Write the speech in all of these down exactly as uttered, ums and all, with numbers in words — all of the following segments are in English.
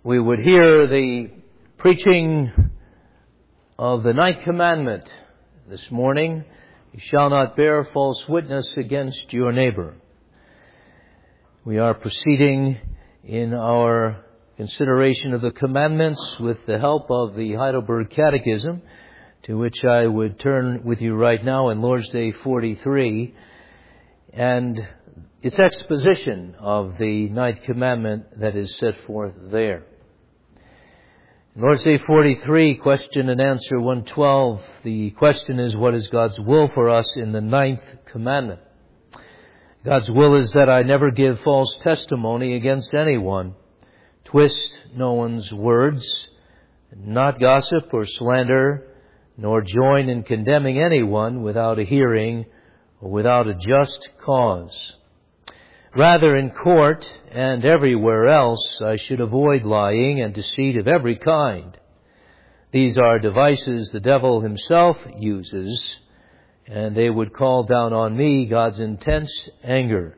we would hear the preaching of the ninth commandment this morning. You shall not bear false witness against your neighbor. We are proceeding in our consideration of the commandments with the help of the Heidelberg Catechism, to which I would turn with you right now in Lord's Day forty-three, and its exposition of the ninth commandment that is set forth there. In Lord's Day forty-three, question and answer one twelve, the question is, what is God's will for us in the ninth commandment? God's will is that I never give false testimony against anyone, twist no one's words, not gossip or slander, nor join in condemning anyone without a hearing or without a just cause. Rather, in court and everywhere else, I should avoid lying and deceit of every kind. These are devices the devil himself uses, and they would call down on me God's intense anger.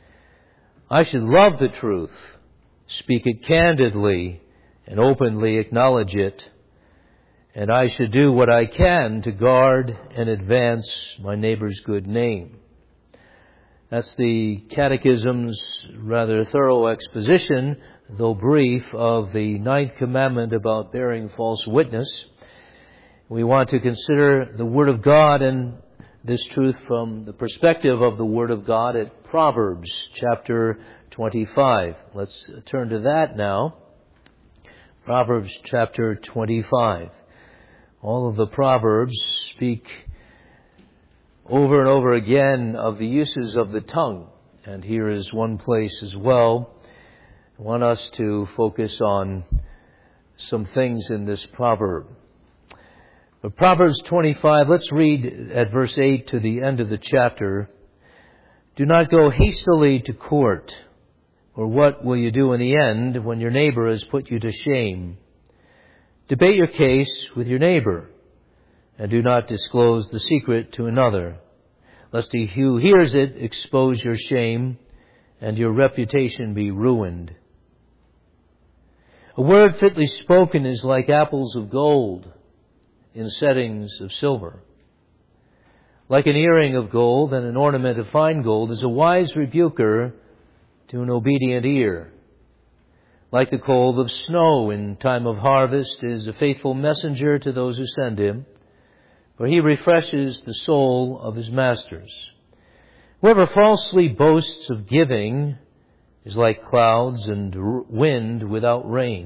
I should love the truth, speak it candidly, and openly acknowledge it, and I should do what I can to guard and advance my neighbor's good name. That's the Catechism's rather thorough exposition, though brief, of the ninth commandment about bearing false witness. We want to consider the Word of God and this truth from the perspective of the Word of God at Proverbs chapter twenty-five. Let's turn to that now. Proverbs chapter twenty-five. All of the Proverbs speak over and over again of the uses of the tongue. And here is one place as well. I want us to focus on some things in this proverb. But Proverbs twenty-five, let's read at verse eight to the end of the chapter. Do not go hastily to court, or what will you do in the end when your neighbor has put you to shame? Debate your case with your neighbor, and do not disclose the secret to another, lest he who hears it expose your shame, and your reputation be ruined. A word fitly spoken is like apples of gold in settings of silver. Like an earring of gold and an ornament of fine gold is a wise rebuker to an obedient ear. Like the cold of snow in time of harvest is a faithful messenger to those who send him, for he refreshes the soul of his masters. Whoever falsely boasts of giving is like clouds and wind without rain.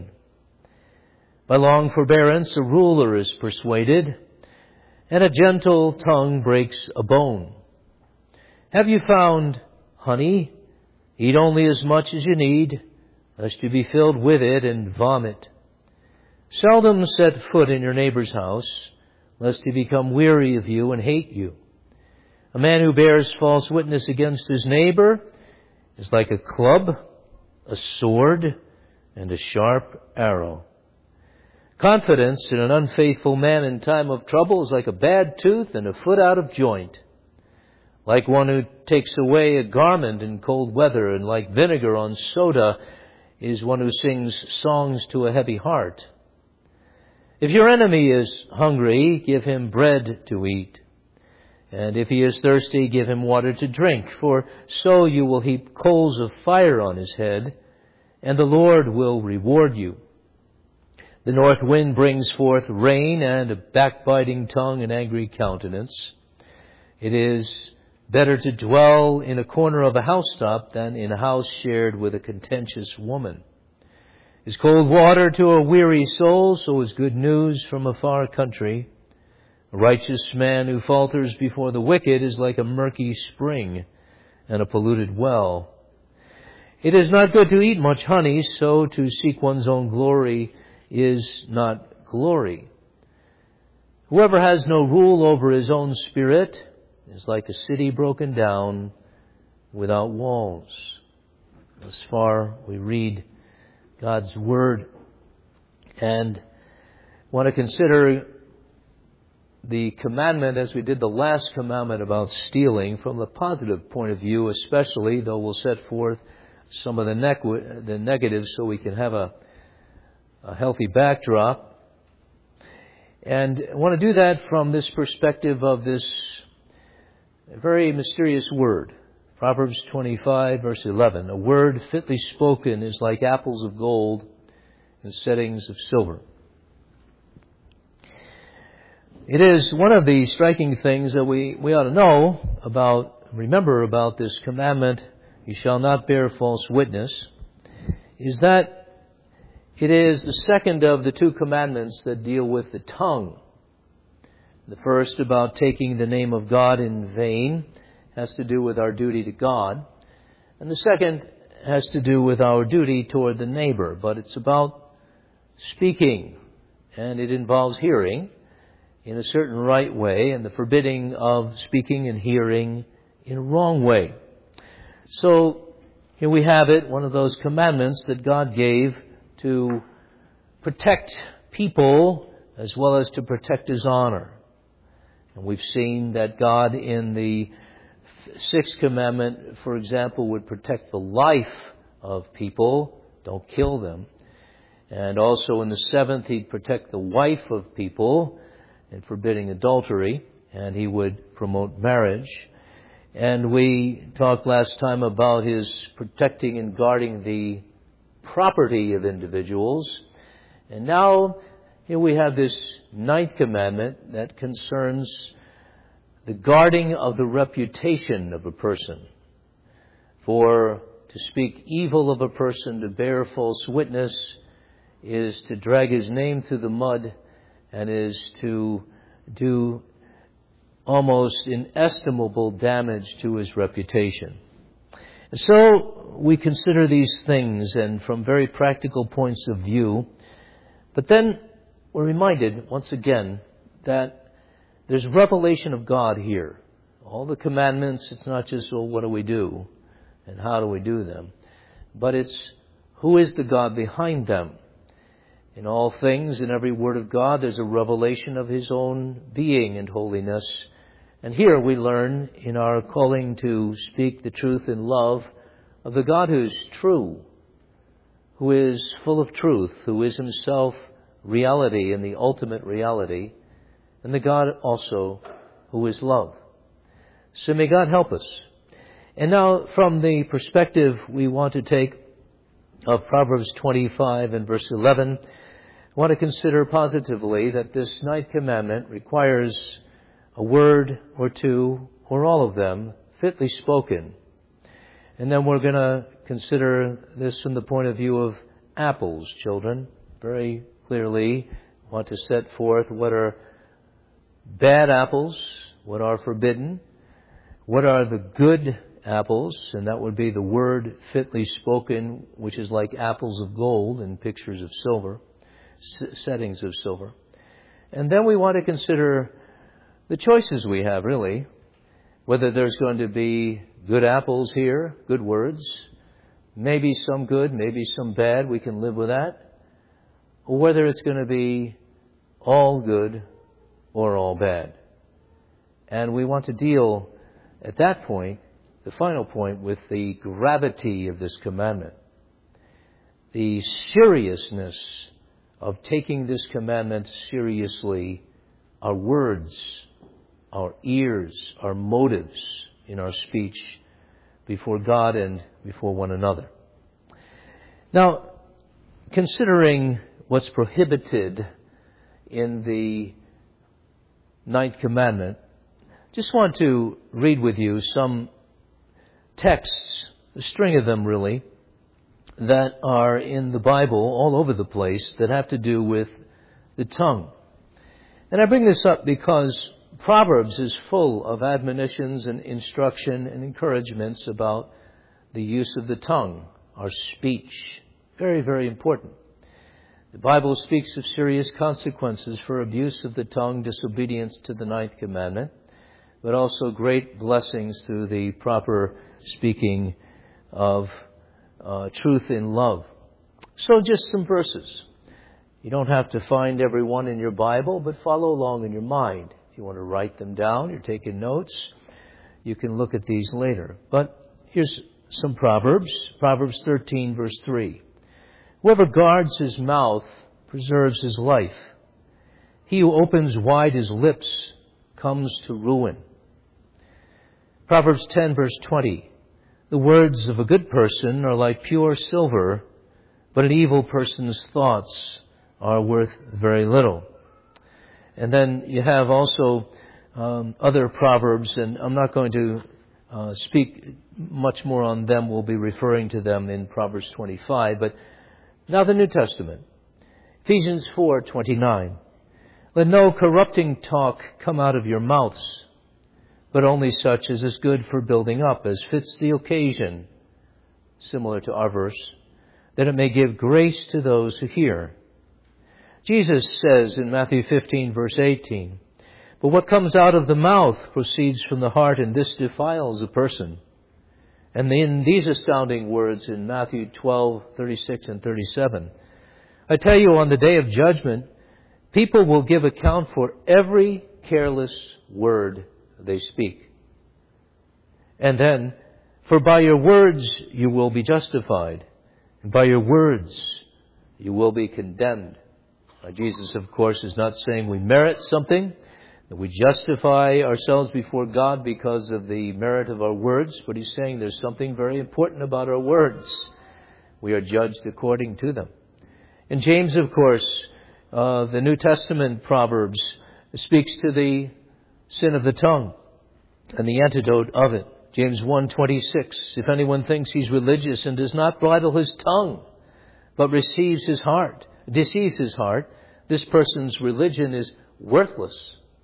By long forbearance a ruler is persuaded, and a gentle tongue breaks a bone. Have you found honey? Eat only as much as you need, lest you be filled with it and vomit. Seldom set foot in your neighbor's house, lest he become weary of you and hate you. A man who bears false witness against his neighbor is like a club, a sword, and a sharp arrow. Confidence in an unfaithful man in time of trouble is like a bad tooth and a foot out of joint. Like one who takes away a garment in cold weather, and like vinegar on soda is one who sings songs to a heavy heart. If your enemy is hungry, give him bread to eat. And if he is thirsty, give him water to drink. For so you will heap coals of fire on his head, and the Lord will reward you. The north wind brings forth rain, and a backbiting tongue an angry countenance. It is better to dwell in a corner of a housetop than in a house shared with a contentious woman. Is cold water to a weary soul, so is good news from a far country. A righteous man who falters before the wicked is like a murky spring and a polluted well. It is not good to eat much honey, so to seek one's own glory is not glory. Whoever has no rule over his own spirit is like a city broken down without walls. Thus far we read God's Word, and want to consider the commandment as we did the last commandment about stealing from the positive point of view especially, though we'll set forth some of the, ne- the negatives so we can have a a healthy backdrop. And I want to do that from this perspective of this very mysterious word. Proverbs twenty-five, verse eleven. A word fitly spoken is like apples of gold in settings of silver. It is one of the striking things that we, we ought to know about, remember about this commandment, you shall not bear false witness, is that it is the second of the two commandments that deal with the tongue. The first, about taking the name of God in vain, has to do with our duty to God. And the second has to do with our duty toward the neighbor. But it's about speaking, and it involves hearing in a certain right way, and the forbidding of speaking and hearing in a wrong way. So here we have it, one of those commandments that God gave to protect people as well as to protect His honor. And we've seen that God in the sixth commandment, for example, would protect the life of people, don't kill them. And also in the seventh, He'd protect the wife of people in forbidding adultery, and He would promote marriage. And we talked last time about His protecting and guarding the property of individuals. And now here we have this ninth commandment that concerns the guarding of the reputation of a person. For to speak evil of a person, to bear false witness, is to drag his name through the mud and is to do almost inestimable damage to his reputation. And so we consider these things, and from very practical points of view. But then we're reminded once again that there's revelation of God here. All the commandments, it's not just, well, what do we do and how do we do them? But it's who is the God behind them. In all things, in every word of God, there's a revelation of His own being and holiness. And here we learn in our calling to speak the truth in love of the God who is true, who is full of truth, who is Himself reality and the ultimate reality, and the God also who is love. So may God help us. And now from the perspective we want to take of Proverbs twenty-five and verse eleven, I want to consider positively that this ninth commandment requires a word or two, or all of them, fitly spoken. And then we're going to consider this from the point of view of apples, children. Very clearly want to set forth what are bad apples, what are forbidden, what are the good apples, and that would be the word fitly spoken, which is like apples of gold in pictures of silver, settings of silver. And then we want to consider the choices we have, really, whether there's going to be good apples here, good words, maybe some good, maybe some bad, we can live with that, or whether it's going to be all good or all bad. And we want to deal at that point, the final point, with the gravity of this commandment, the seriousness of taking this commandment seriously, our words, our ears, our motives in our speech before God and before one another. Now, considering what's prohibited in the ninth commandment, just want to read with you some texts, a string of them really, that are in the Bible all over the place that have to do with the tongue. And I bring this up because Proverbs is full of admonitions and instruction and encouragements about the use of the tongue, our speech. Very, very important. The Bible speaks of serious consequences for abuse of the tongue, disobedience to the ninth commandment, but also great blessings through the proper speaking of uh, truth in love. So just some verses. You don't have to find every one in your Bible, but follow along in your mind. If you want to write them down, you're taking notes, you can look at these later. But here's some Proverbs. Proverbs thirteen, verse three. Whoever guards his mouth preserves his life. He who opens wide his lips comes to ruin. Proverbs ten, verse twenty. The words of a good person are like pure silver, but an evil person's thoughts are worth very little. And then you have also um, other proverbs, and I'm not going to uh, speak much more on them. We'll be referring to them in Proverbs twenty-five. But now the New Testament. Ephesians four twenty-nine. Let no corrupting talk come out of your mouths, but only such as is good for building up, as fits the occasion, similar to our verse, that it may give grace to those who hear. Jesus says in Matthew fifteen, verse eighteen, but what comes out of the mouth proceeds from the heart, and this defiles a person. And in these astounding words in Matthew twelve, thirty-six and thirty-seven, I tell you, on the day of judgment, people will give account for every careless word they speak. And then, for by your words you will be justified, and by your words you will be condemned. Now, Jesus, of course, is not saying we merit something, that we justify ourselves before God because of the merit of our words, but he's saying there's something very important about our words. We are judged according to them. And James, of course, uh, the New Testament Proverbs, speaks to the sin of the tongue and the antidote of it. James one twenty-six, if anyone thinks he's religious and does not bridle his tongue, but receives his heart, deceives his heart, this person's religion is worthless.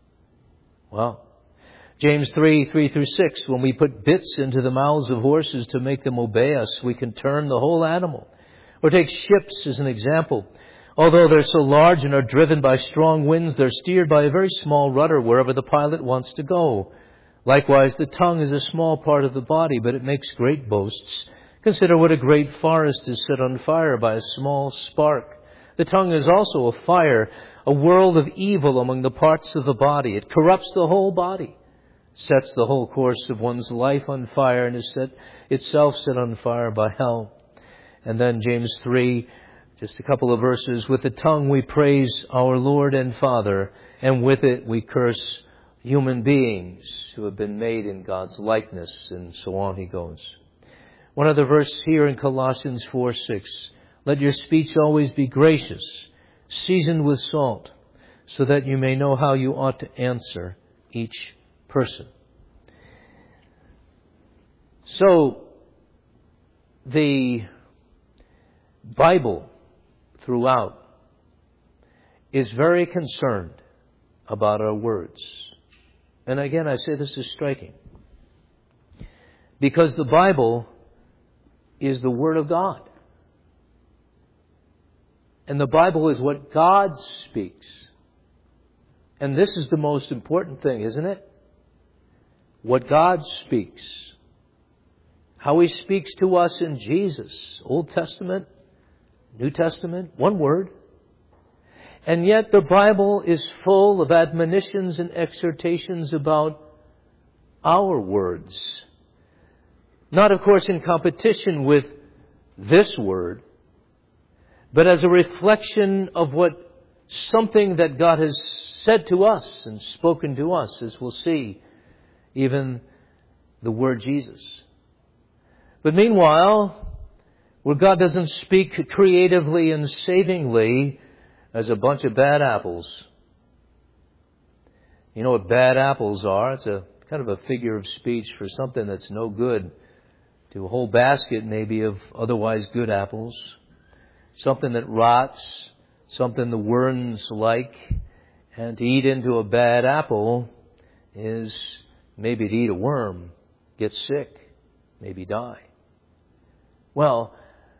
Well, James three, three through six, when we put bits into the mouths of horses to make them obey us, we can turn the whole animal. Or take ships as an example. Although they're so large and are driven by strong winds, they're steered by a very small rudder wherever the pilot wants to go. Likewise, the tongue is a small part of the body, but it makes great boasts. Consider what a great forest is set on fire by a small spark. The tongue is also a fire, a world of evil among the parts of the body. It corrupts the whole body, sets the whole course of one's life on fire, and is set itself set on fire by hell. And then James three, just a couple of verses. With the tongue we praise our Lord and Father, and with it we curse human beings who have been made in God's likeness, and so on he goes. One other verse here in Colossians four six. Let your speech always be gracious, seasoned with salt, so that you may know how you ought to answer each person. So, the Bible throughout is very concerned about our words. And again, I say this is striking, because the Bible is the Word of God. And the Bible is what God speaks. And this is the most important thing, isn't it? What God speaks. How He speaks to us in Jesus. Old Testament, New Testament, one word. And yet the Bible is full of admonitions and exhortations about our words. Not, of course, in competition with this word, but as a reflection of what something that God has said to us and spoken to us, as we'll see, even the word Jesus. But meanwhile, where God doesn't speak creatively and savingly as a bunch of bad apples. You know what bad apples are? It's a kind of a figure of speech for something that's no good to a whole basket maybe of otherwise good apples. Something that rots, something the worms like. And to eat into a bad apple is maybe to eat a worm, get sick, maybe die. Well,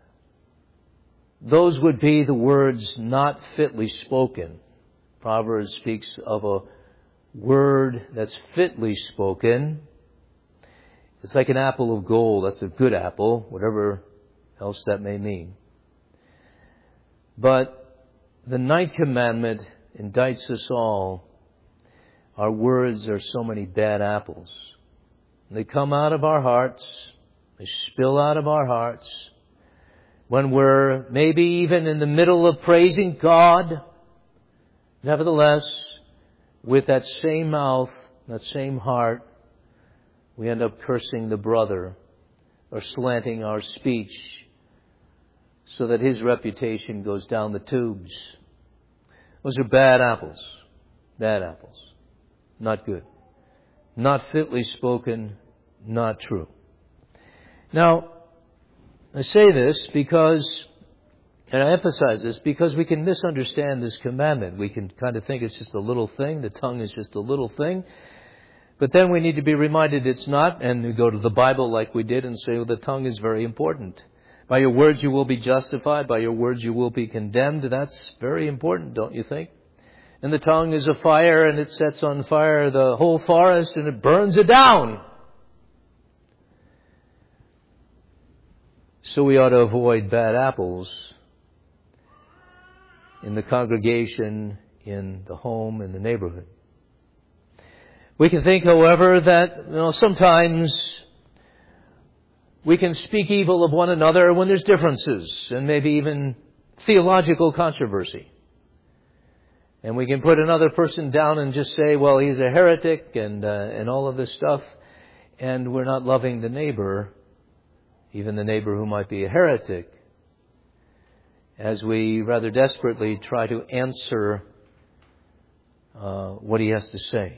those would be the words not fitly spoken. Proverbs speaks of a word that's fitly spoken. It's like an apple of gold. That's a good apple, whatever else that may mean. But the ninth commandment indicts us all. Our words are so many bad apples. They come out of our hearts. They spill out of our hearts. when we're maybe even in the middle of praising God, nevertheless, with that same mouth, that same heart, we end up cursing the brother or slanting our speech so that his reputation goes down the tubes. Those are bad apples. Bad apples. Not good. Not fitly spoken. Not true. Now, I say this because, and I emphasize this, because we can misunderstand this commandment. We can kind of think it's just a little thing. The tongue is just a little thing. But then we need to be reminded it's not, and we go to the Bible like we did and say, well, the tongue is very important. By your words you will be justified. By your words you will be condemned. That's very important, don't you think? And the tongue is a fire, and it sets on fire the whole forest, and it burns it down. So we ought to avoid bad apples in the congregation, in the home, in the neighborhood. We can think, however, that you know sometimes we can speak evil of one another when there's differences and maybe even theological controversy. And we can put another person down and just say, well, he's a heretic and uh, and all of this stuff, and we're not loving the neighbor, even the neighbor who might be a heretic, as we rather desperately try to answer uh, what he has to say.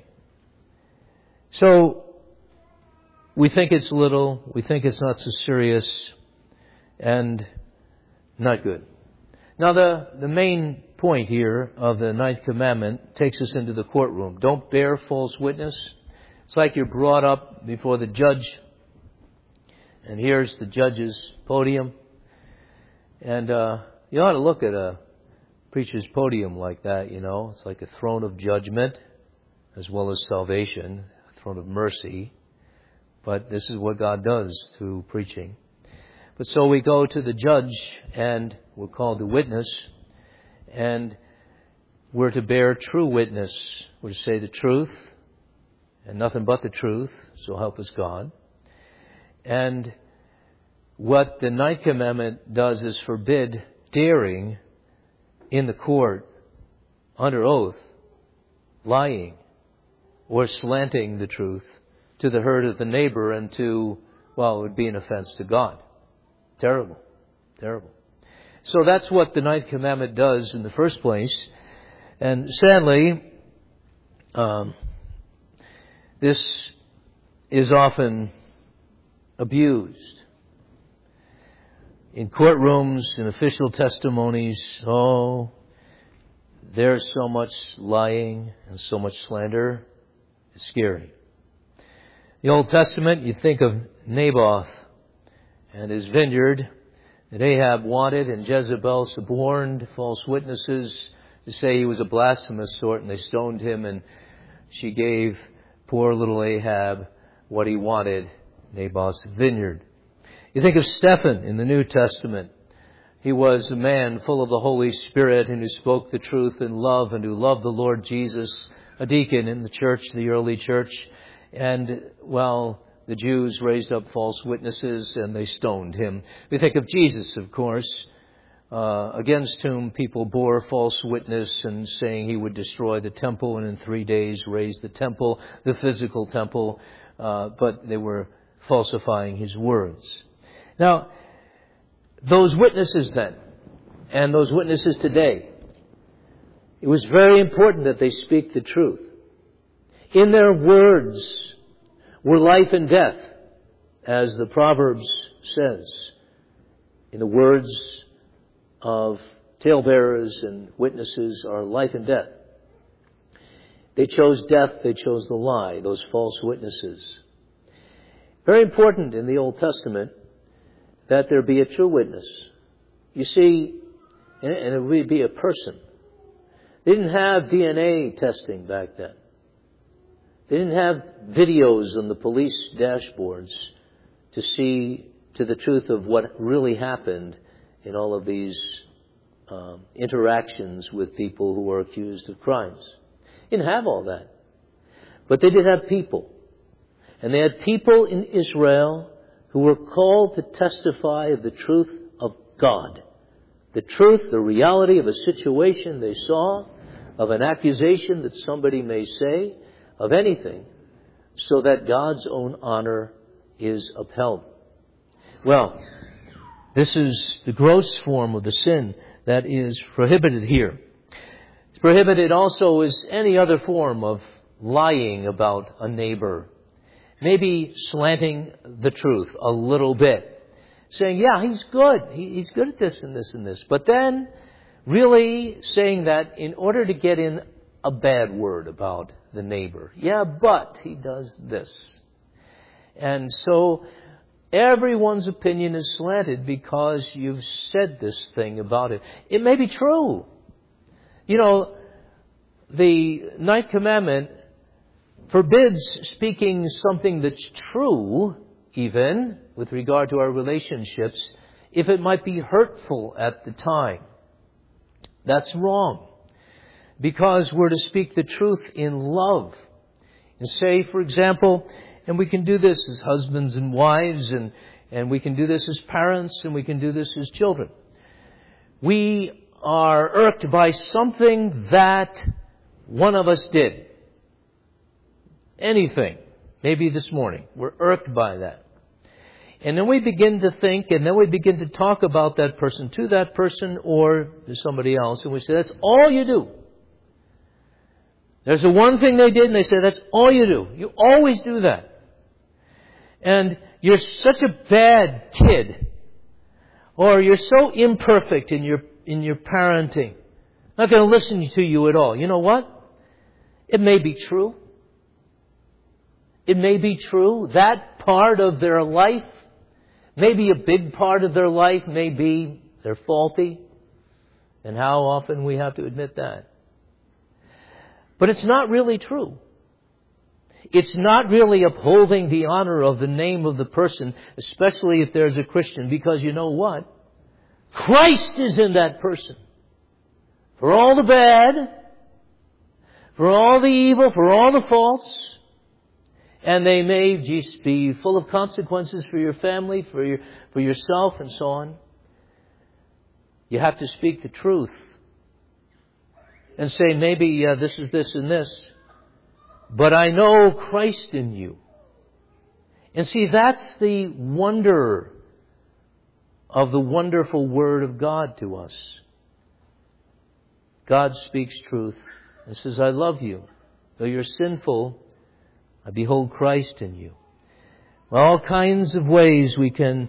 So we think it's little, we think it's not so serious, and not good. Now the, the main point here of the ninth commandment takes us into the courtroom. Don't bear false witness. It's like you're brought up before the judge, and here's the judge's podium. And uh, you ought to look at a preacher's podium like that, you know. It's like a throne of judgment as well as salvation. Throne of mercy, but this is what God does through preaching. But so we go to the judge, and we're called to witness, and we're to bear true witness. We're to say the truth, and nothing but the truth, so help us God. And what the ninth commandment does is forbid daring in the court, under oath, lying, or slanting the truth to the hurt of the neighbor and to, well, it would be an offense to God. Terrible. Terrible. So that's what the ninth commandment does in the first place. And sadly, um, this is often abused. In courtrooms, in official testimonies, oh, there's so much lying and so much slander. It's scary. The Old Testament, you think of Naboth and his vineyard that Ahab wanted, and Jezebel suborned false witnesses to say he was a blasphemous sort, and they stoned him, and she gave poor little Ahab what he wanted, Naboth's vineyard. You think of Stephen in the New Testament. He was a man full of the Holy Spirit and who spoke the truth in love and who loved the Lord Jesus, a deacon in the church, the early church. And, well, the Jews raised up false witnesses and they stoned him. We think of Jesus, of course, uh, against whom people bore false witness and saying he would destroy the temple and in three days raise the temple, the physical temple, uh, but they were falsifying his words. Now, those witnesses then, and those witnesses today, it was very important that they speak the truth. In their words were life and death, as the Proverbs says. In the words of talebearers and witnesses are life and death. They chose death, they chose the lie, those false witnesses. Very important in the Old Testament that there be a true witness. You see, and it would be a person. They didn't have D N A testing back then. They didn't have videos on the police dashboards to see to the truth of what really happened in all of these um, interactions with people who were accused of crimes. They didn't have all that. But they did have people. And they had people in Israel who were called to testify of the truth of God. The truth, the reality of a situation they saw, of an accusation that somebody may say, of anything, so that God's own honor is upheld. Well, this is the gross form of the sin that is prohibited here. It's prohibited also as any other form of lying about a neighbor. Maybe slanting the truth a little bit. Saying, yeah, he's good. He's good at this and this and this. But then really saying that in order to get in a bad word about the neighbor. Yeah, but he does this. And so everyone's opinion is slanted because you've said this thing about it. It may be true. You know, the Ninth Commandment forbids speaking something that's true, even with regard to our relationships, if it might be hurtful at the time. That's wrong. Because we're to speak the truth in love. And say, for example, and we can do this as husbands and wives, and, and we can do this as parents, and we can do this as children. We are irked by something that one of us did. Anything. Maybe this morning. We're irked by that. And then we begin to think, and then we begin to talk about that person to that person or to somebody else. And we say, that's all you do. There's the one thing they did, and they say, that's all you do. You always do that. And you're such a bad kid. Or you're so imperfect in your in your parenting. I'm not going to listen to you at all. You know what? It may be true. It may be true. That part of their life, maybe a big part of their life, may be they're faulty. And how often we have to admit that. But it's not really true. It's not really upholding the honor of the name of the person, especially if there's a Christian, because you know what? Christ is in that person. For all the bad, for all the evil, for all the faults, and they may just be full of consequences for your family, for your, for yourself, and so on. You have to speak the truth and say, maybe uh, this is this and this, but I know Christ in you. And see, that's the wonder of the wonderful Word of God to us. God speaks truth and says, I love you. Though you're sinful, I behold Christ in you. Well, all kinds of ways we can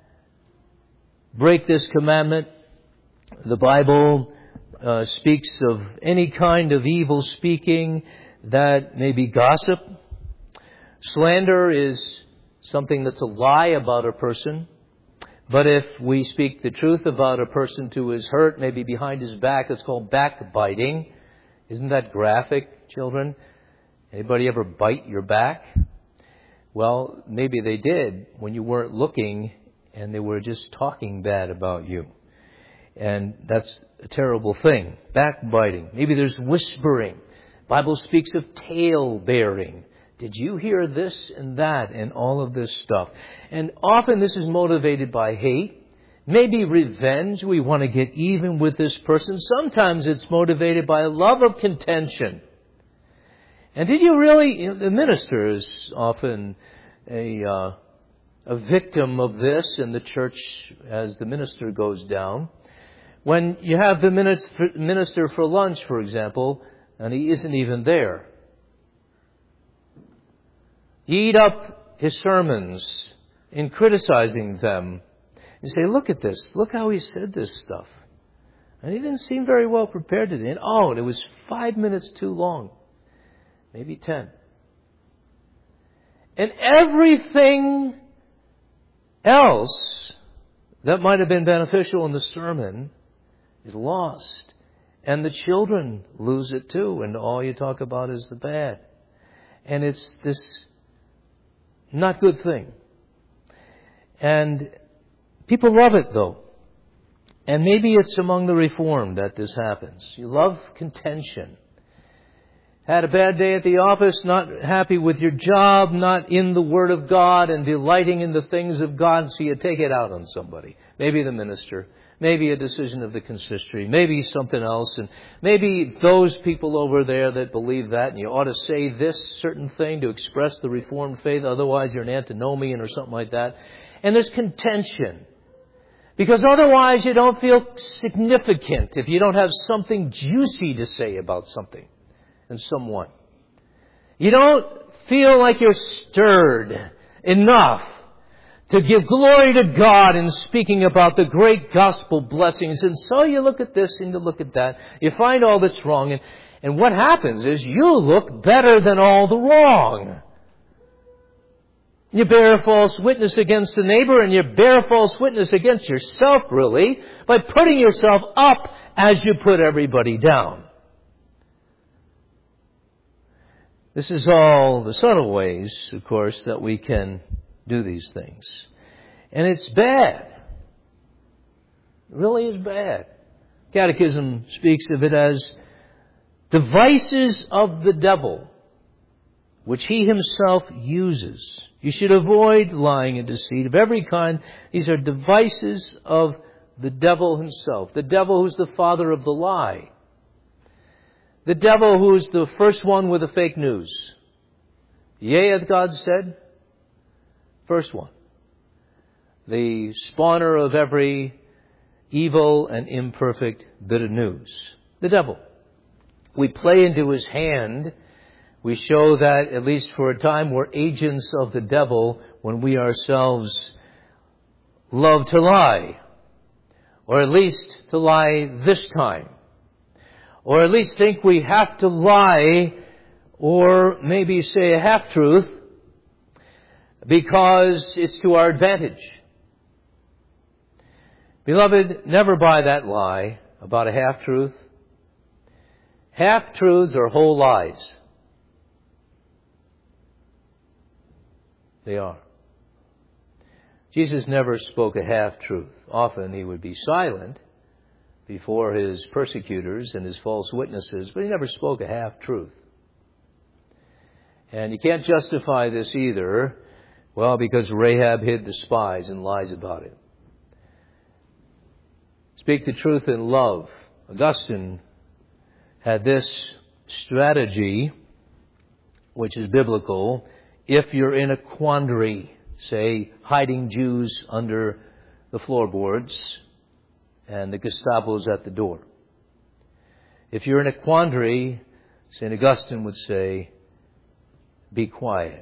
break this commandment. The Bible uh, speaks of any kind of evil speaking that may be gossip. Slander is something that's a lie about a person. But if we speak the truth about a person to his hurt, maybe behind his back, it's called backbiting. Isn't that graphic, children? Anybody ever bite your back? Well, maybe they did when you weren't looking and they were just talking bad about you. And that's a terrible thing. Backbiting. Maybe there's whispering. The Bible speaks of tale-bearing. Did you hear this and that and all of this stuff? And often this is motivated by hate. Maybe revenge. We want to get even with this person. Sometimes it's motivated by a love of contention. And did you really... You know, the minister is often a, uh, a victim of this in the church as the minister goes down. When you have the minister for lunch, for example, and he isn't even there. You eat up his sermons in criticizing them. You say, look at this. Look how he said this stuff. And he didn't seem very well prepared today. And oh, and it was five minutes too long. Maybe ten. And everything else that might have been beneficial in the sermon is lost. And the children lose it too. And all you talk about is the bad. And it's this not good thing. And people love it though. And maybe it's among the Reformed that this happens. You love contention. Had a bad day at the office, not happy with your job, not in the Word of God and delighting in the things of God, so you take it out on somebody. maybe the minister, maybe a decision of the consistory, maybe something else, and maybe those people over there that believe that, and you ought to say this certain thing to express the Reformed faith, otherwise you're an antinomian or something like that. And there's contention. Because otherwise you don't feel significant if you don't have something juicy to say about something and someone. You don't feel like you're stirred enough to give glory to God in speaking about the great gospel blessings. And so you look at this and you look at that. You find all that's wrong. And, and what happens is you look better than all the wrong. You bear false witness against the neighbor, and you bear false witness against yourself, really, by putting yourself up as you put everybody down. This is all the subtle ways, of course, that we can do these things. And it's bad. It really is bad. Catechism speaks of it as devices of the devil, which he himself uses. You should avoid lying and deceit of every kind. These are devices of the devil himself. The devil who's the father of the lie. The devil who's the first one with the fake news. Yea, hath God said? First one. The spawner of every evil and imperfect bit of news. The devil. We play into his hand. We show that, at least for a time, we're agents of the devil when we ourselves love to lie. Or at least to lie this time. Or at least think we have to lie, or maybe say a half-truth, because it's to our advantage. Beloved, never buy that lie about a half-truth. Half-truths are whole lies. They are. Jesus never spoke a half-truth. Often he would be silent before his persecutors and his false witnesses, but he never spoke a half-truth. And you can't justify this either, well, because Rahab hid the spies and lies about it. Speak the truth in love. Augustine had this strategy, which is biblical. If you're in a quandary, say hiding Jews under the floorboards and the Gestapo's at the door. If you're in a quandary, Saint Augustine would say, be quiet.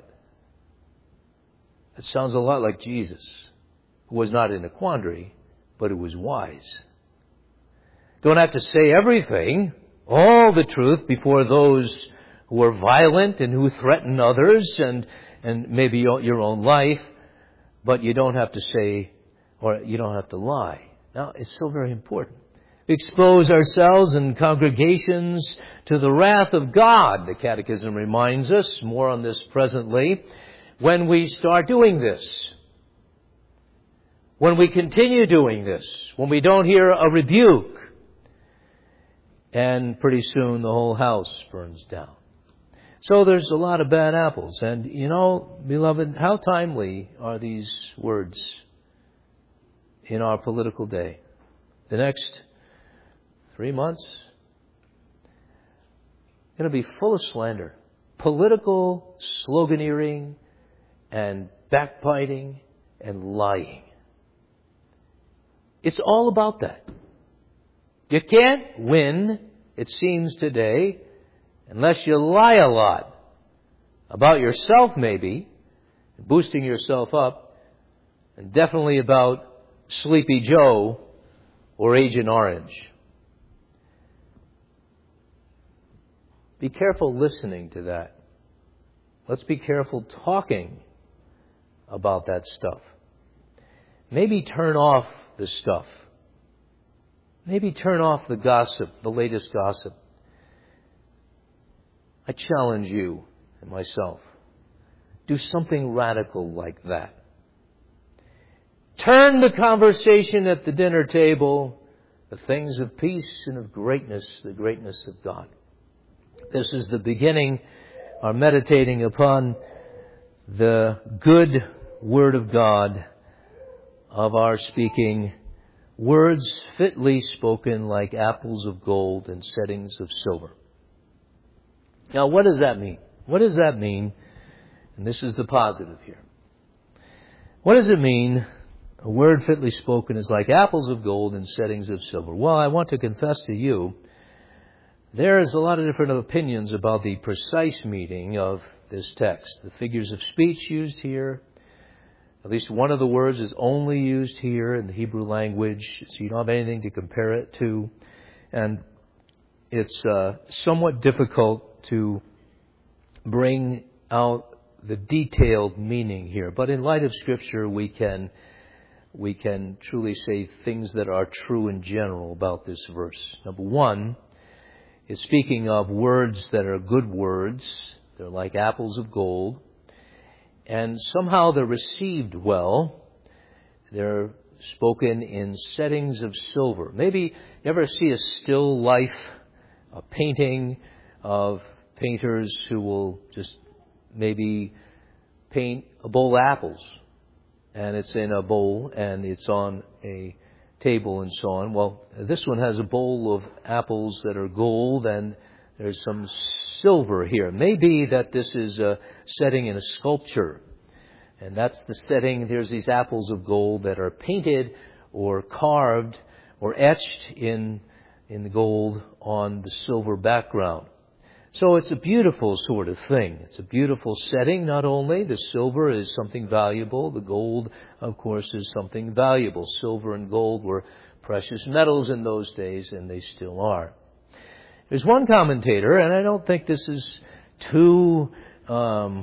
It sounds a lot like Jesus, who was not in a quandary, but who was wise. Don't have to say everything, all the truth, before those who are violent and who threaten others and, and maybe your own life, but you don't have to say, or you don't have to lie. Now, it's so very important. We expose ourselves and congregations to the wrath of God, the Catechism reminds us, more on this presently, when we start doing this. When we continue doing this, when we don't hear a rebuke, and pretty soon the whole house burns down. So there's a lot of bad apples. And, you know, beloved, how timely are these words in our political day? The next three months going to be full of slander. Political sloganeering and backbiting and lying. It's all about that. You can't win, it seems today, unless you lie a lot. About yourself, maybe, boosting yourself up, and definitely about Sleepy Joe or Agent Orange. Be careful listening to that. Let's be careful talking about that stuff. Maybe turn off the stuff. Maybe turn off the gossip, the latest gossip. I challenge you and myself. Do something radical like that. Turn the conversation at the dinner table, the things of peace and of greatness, the greatness of God. This is the beginning, our meditating upon the good Word of God, of our speaking words fitly spoken like apples of gold in settings of silver. Now, what does that mean? What does that mean? And this is the positive here. What does it mean? A word fitly spoken is like apples of gold in settings of silver. Well, I want to confess to you, there's a lot of different opinions about the precise meaning of this text. The figures of speech used here, at least one of the words is only used here in the Hebrew language, so you don't have anything to compare it to. And it's uh, somewhat difficult to bring out the detailed meaning here. But in light of Scripture, we can we can truly say things that are true in general about this verse. Number one, it's speaking of words that are good words. They're like apples of gold. And somehow they're received well. They're spoken in settings of silver. Maybe you ever see a still life, a painting of painters who will just maybe paint a bowl of apples. And it's in a bowl and it's on a table and so on. Well, this one has a bowl of apples that are gold and there's some silver here. Maybe that this is a setting in a sculpture. And that's the setting. There's these apples of gold that are painted or carved or etched in, in the gold on the silver background. So it's a beautiful sort of thing. It's a beautiful setting. Not only the silver is something valuable, the gold, of course, is something valuable. Silver and gold were precious metals in those days, and they still are. There's one commentator, and I don't think this is too um,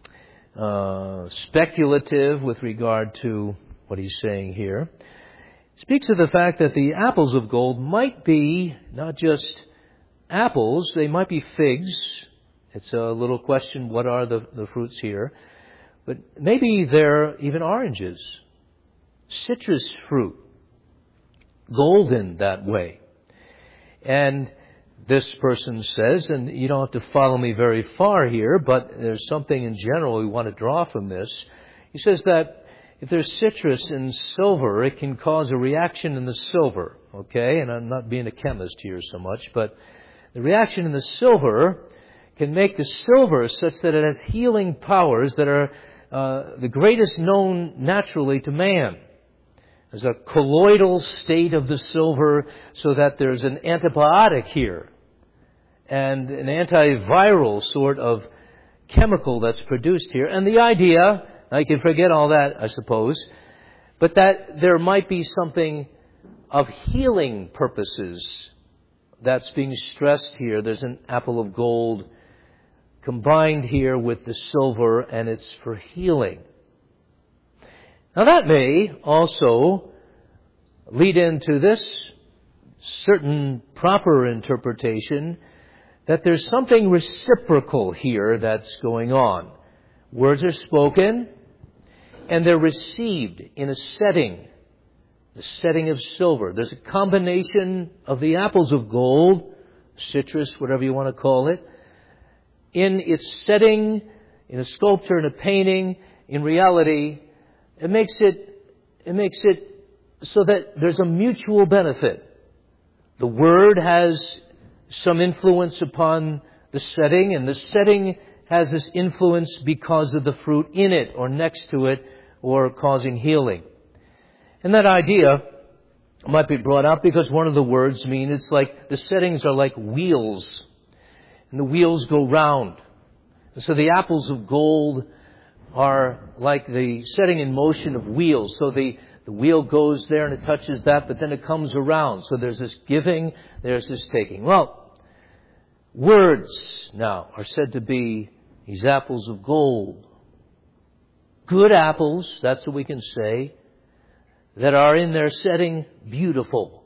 uh, speculative with regard to what he's saying here. Speaks of the fact that the apples of gold might be not just apples, they might be figs. It's a little question, what are the, the fruits here? But maybe they're even oranges, citrus fruit, golden that way. And this person says, and you don't have to follow me very far here, but there's something in general we want to draw from this. He says that if there's citrus in silver, it can cause a reaction in the silver, okay? And I'm not being a chemist here so much, but the reaction in the silver can make the silver such that it has healing powers that are uh, the greatest known naturally to man. There's a colloidal state of the silver so that there's an antibiotic here and an antiviral sort of chemical that's produced here. And the idea, I can forget all that, I suppose, but that there might be something of healing purposes that's being stressed here. There's an apple of gold combined here with the silver, and it's for healing. Now that may also lead into this certain proper interpretation that there's something reciprocal here that's going on. Words are spoken and they're received in a setting, the setting of silver. There's a combination of the apples of gold, citrus, whatever you want to call it, in its setting, in a sculpture, in a painting. In reality, it makes it, it makes it so that there's a mutual benefit. The word has some influence upon the setting, and the setting has this influence because of the fruit in it or next to it or causing healing. And that idea might be brought up because one of the words mean it's like the settings are like wheels, and the wheels go round. And so the apples of gold are like the setting in motion of wheels. So the, the wheel goes there and it touches that, but then it comes around. So there's this giving, there's this taking. Well, words now are said to be these apples of gold. Good apples, that's what we can say, that are in their setting beautiful.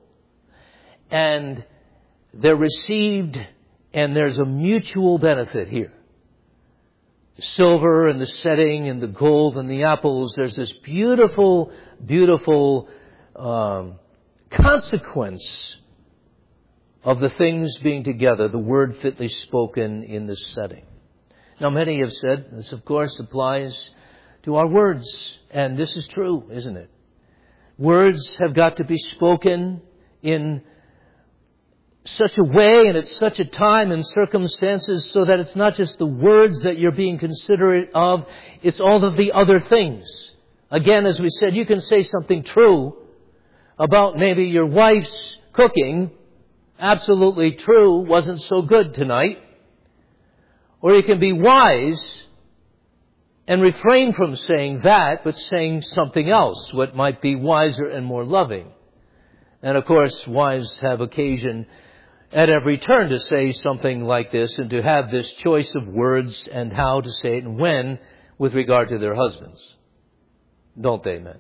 And they're received, and there's a mutual benefit here. The silver and the setting and the gold and the apples, there's this beautiful, beautiful um, consequence of the things being together, the word fitly spoken in this setting. Now, many have said, this of course applies to our words, and this is true, isn't it? Words have got to be spoken in such a way and at such a time and circumstances so that it's not just the words that you're being considerate of, it's all of the other things. Again, as we said, you can say something true about maybe your wife's cooking, absolutely true, wasn't so good tonight. Or you can be wise and refrain from saying that, but saying something else, what might be wiser and more loving. And of course, wives have occasion at every turn to say something like this and to have this choice of words and how to say it and when with regard to their husbands. Don't they, men?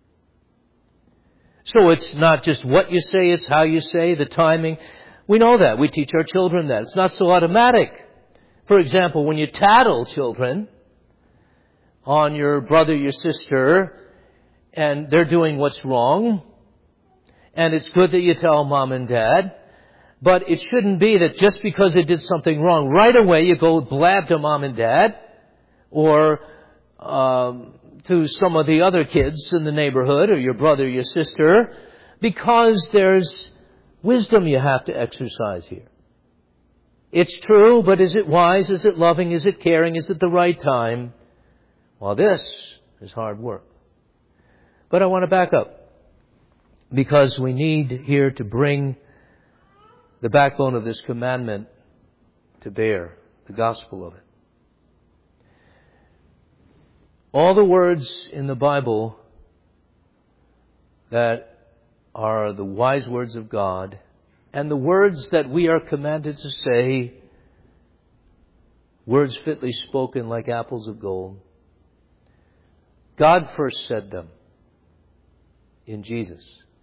So it's not just what you say, it's how you say, the timing. We know that. We teach our children that. It's not so automatic. For example, when you tattle children on your brother, your sister, and they're doing what's wrong, and it's good that you tell mom and dad, but it shouldn't be that just because they did something wrong, right away you go blab to mom and dad, or um, to some of the other kids in the neighborhood, or your brother, your sister, because there's wisdom you have to exercise here. It's true, but is it wise? Is it loving? Is it caring? Is it the right time? Well, this is hard work. But I want to back up, because we need here to bring the backbone of this commandment to bear, the gospel of it. All the words in the Bible that are the wise words of God, and the words that we are commanded to say, words fitly spoken like apples of gold, God first said them in Jesus.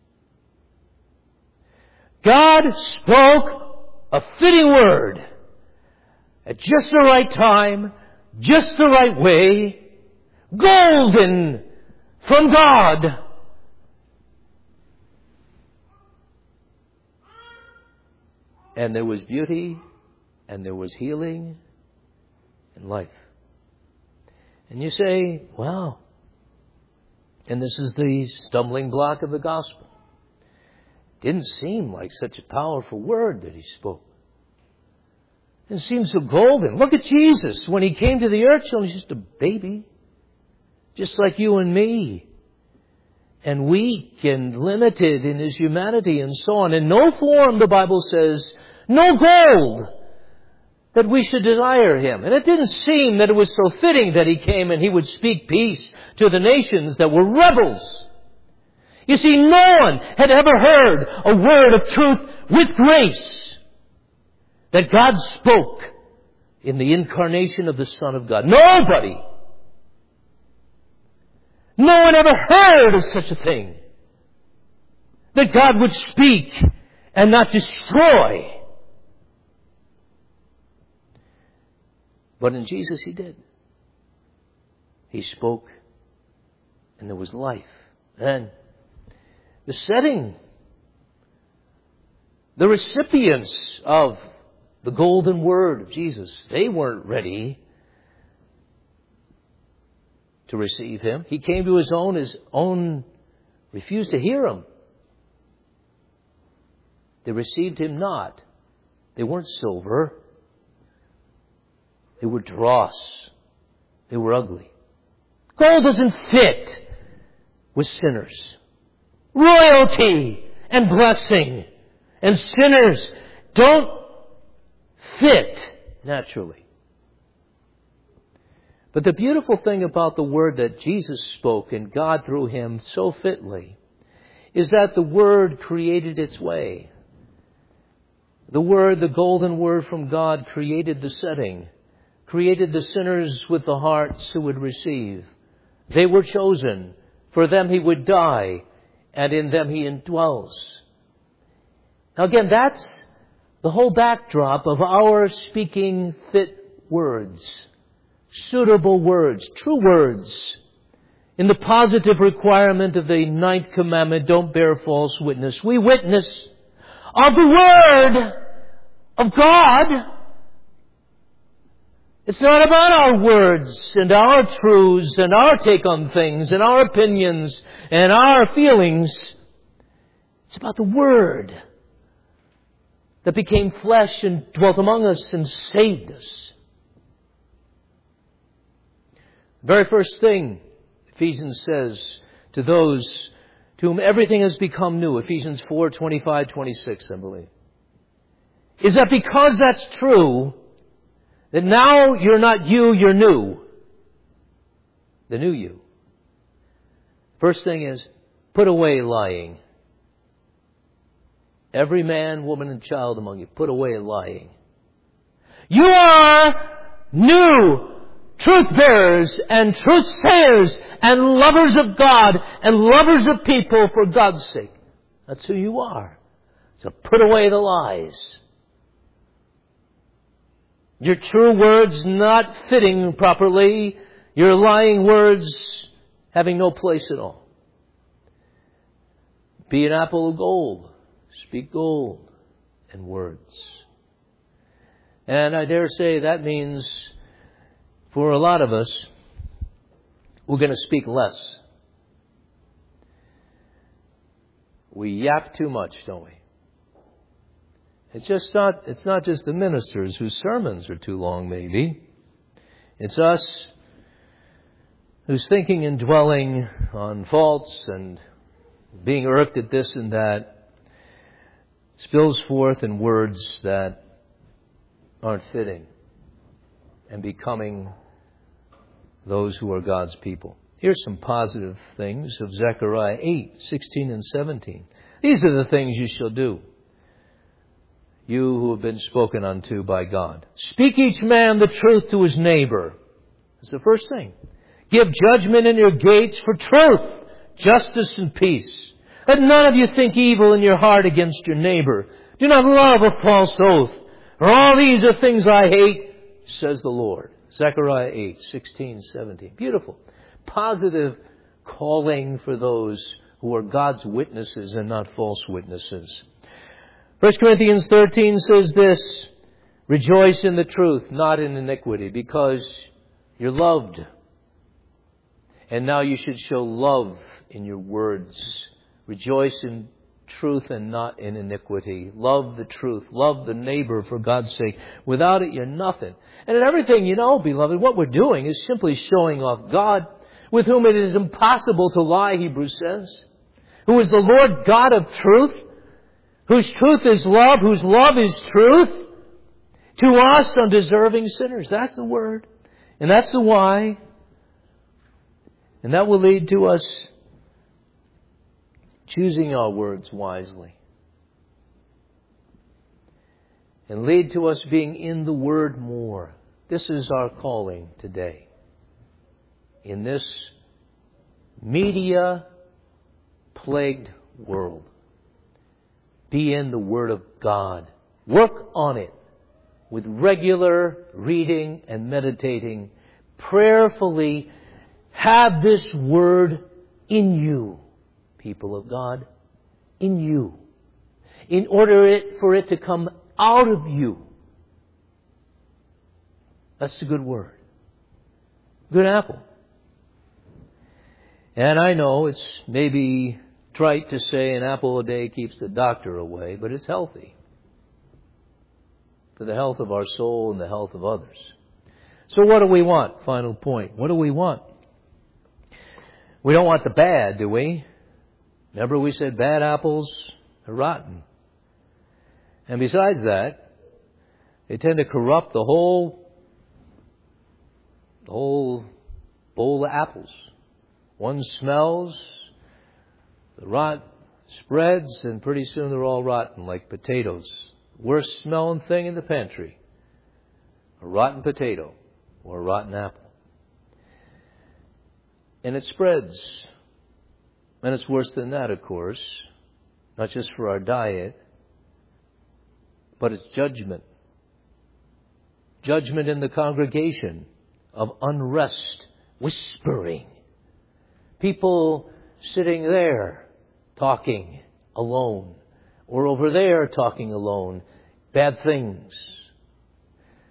God spoke a fitting word at just the right time, just the right way, golden from God. And there was beauty, and there was healing, and life. And you say, wow. And this is the stumbling block of the gospel. Didn't seem like such a powerful word that he spoke. It seemed so golden. Look at Jesus. When he came to the earth, he was just a baby. Just like you and me. And weak and limited in his humanity and so on. In no form, the Bible says, no gold, that we should desire him. And it didn't seem that it was so fitting that he came and he would speak peace to the nations that were rebels. You see, no one had ever heard a word of truth with grace that God spoke in the incarnation of the Son of God. Nobody. No one ever heard of such a thing. That God would speak and not destroy. But in Jesus he did. He spoke and there was life. And the setting, the recipients of the golden word of Jesus, they weren't ready to receive him. He came to his own, his own refused to hear him. They received him not. They weren't silver. They were dross. They were ugly. Gold doesn't fit with sinners. Royalty and blessing and sinners don't fit naturally. But the beautiful thing about the word that Jesus spoke and God through him so fitly is that the word created its way. The word, the golden word from God, created the setting, created the sinners with the hearts who would receive. They were chosen. For them he would die, and in them he indwells. Now again, that's the whole backdrop of our speaking fit words. Suitable words, true words. In the positive requirement of the ninth commandment, don't bear false witness. We witness of the Word of God. It's not about our words and our truths and our take on things and our opinions and our feelings. It's about the Word that became flesh and dwelt among us and saved us. The very first thing Ephesians says to those to whom everything has become new, Ephesians four, twenty-five, twenty-six, I believe, is that because that's true, that now you're not you, you're new. The new you. First thing is, put away lying. Every man, woman, and child among you, put away lying. You are new truth bearers and truth sayers and lovers of God and lovers of people for God's sake. That's who you are. So put away the lies. Your true words not fitting properly. Your lying words having no place at all. Be an apple of gold. Speak gold and words. And I dare say that means for a lot of us, we're going to speak less. We yap too much, don't we? It's just not, it's not just the ministers whose sermons are too long, maybe. It's us who's thinking and dwelling on faults and being irked at this and that spills forth in words that aren't fitting and becoming those who are God's people. Here's some positive things of Zechariah eight, sixteen and seventeen. These are the things you shall do, you who have been spoken unto by God. Speak each man the truth to his neighbor. That's the first thing. Give judgment in your gates for truth, justice, and peace. Let none of you think evil in your heart against your neighbor. Do not love a false oath. For all these are things I hate, says the Lord. Zechariah eight, sixteen, seventeen. Beautiful. Positive calling for those who are God's witnesses and not false witnesses. First Corinthians thirteen says this, rejoice in the truth, not in iniquity, because you're loved. And now you should show love in your words. Rejoice in truth and not in iniquity. Love the truth. Love the neighbor for God's sake. Without it, you're nothing. And in everything, you know, beloved, what we're doing is simply showing off God, with whom it is impossible to lie, Hebrews says, who is the Lord God of truth, whose truth is love, whose love is truth, to us undeserving sinners. That's the word. And that's the why. And that will lead to us choosing our words wisely. And lead to us being in the Word more. This is our calling today. In this media-plagued world. Be in the Word of God. Work on it with regular reading and meditating. Prayerfully have this Word in you, people of God, in you, in order it, for it to come out of you. That's a good word. Good apple. And I know it's maybe trite to say an apple a day keeps the doctor away, but it's healthy for the health of our soul and the health of others. So what do we want? Final point. What do we want? We don't want the bad, do we? Remember we said bad apples are rotten. And besides that, they tend to corrupt the whole, the whole bowl of apples. One smells, the rot spreads, and pretty soon they're all rotten like potatoes. Worst smelling thing in the pantry, a rotten potato or a rotten apple. And it spreads. And it's worse than that, of course, not just for our diet, but it's judgment. Judgment in the congregation of unrest, whispering. People sitting there talking alone, or over there talking alone, bad things.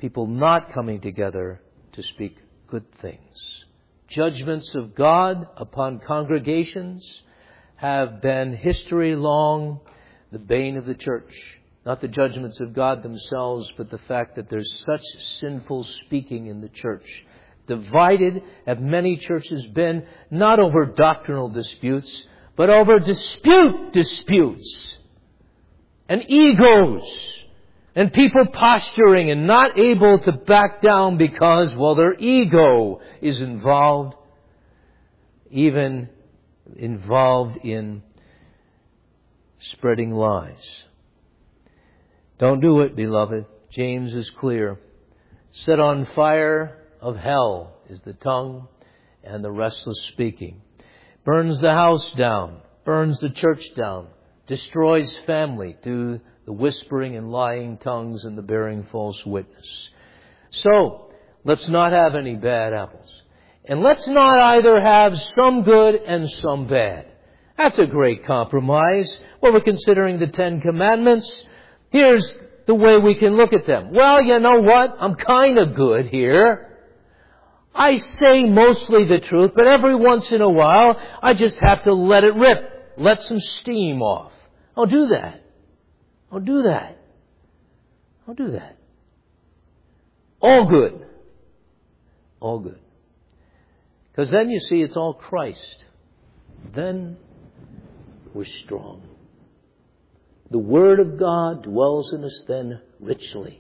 people not coming together to speak good things. Judgments of God upon congregations have been history long the bane of the church. Not the judgments of God themselves, but the fact that there's such sinful speaking in the church. Divided have many churches been, not over doctrinal disputes, but over dispute disputes and egos and people posturing and not able to back down because, well, their ego is involved, even involved in spreading lies. Don't do it, beloved. James is clear. Set on fire of hell is the tongue and the restless speaking. Burns the house down, burns the church down, destroys family through the whispering and lying tongues and the bearing false witness. So, let's not have any bad apples. And let's not either have some good and some bad. That's a great compromise. Well, we're considering the Ten Commandments. Here's the way we can look at them. Well, you know what? I'm kind of good here. I say mostly the truth, but every once in a while, I just have to let it rip. Let some steam off. I'll do that. I'll do that. I'll do that. All good. All good. Because then you see it's all Christ. Then we're strong. The Word of God dwells in us then richly.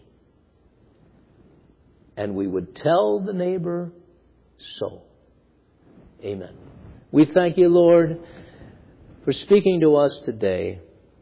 And we would tell the neighbor so. Amen. We thank you, Lord, for speaking to us today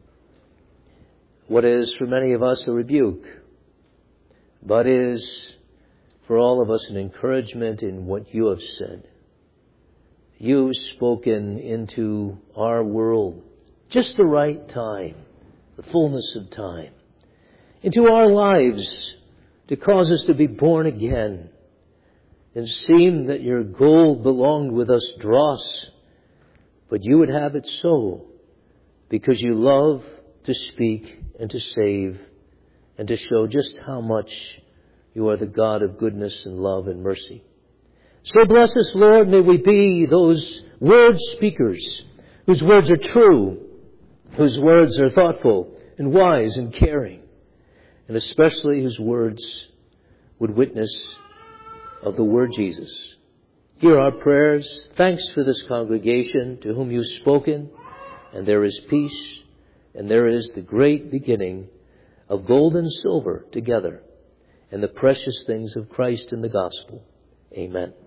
what is for many of us a rebuke, but is for all of us an encouragement in what you have said. You've spoken into our world just the right time, the fullness of time, into our lives to cause us to be born again. It seemed that your gold belonged with us dross, but you would have it so because you love to speak and to save and to show just how much you are the God of goodness and love and mercy. So bless us, Lord. May we be those word speakers whose words are true, whose words are thoughtful and wise and caring, and especially whose words would witness of the word Jesus. Hear our prayers. Thanks for this congregation to whom you've spoken, and there is peace, and there is the great beginning of gold and silver together, and the precious things of Christ in the gospel. Amen.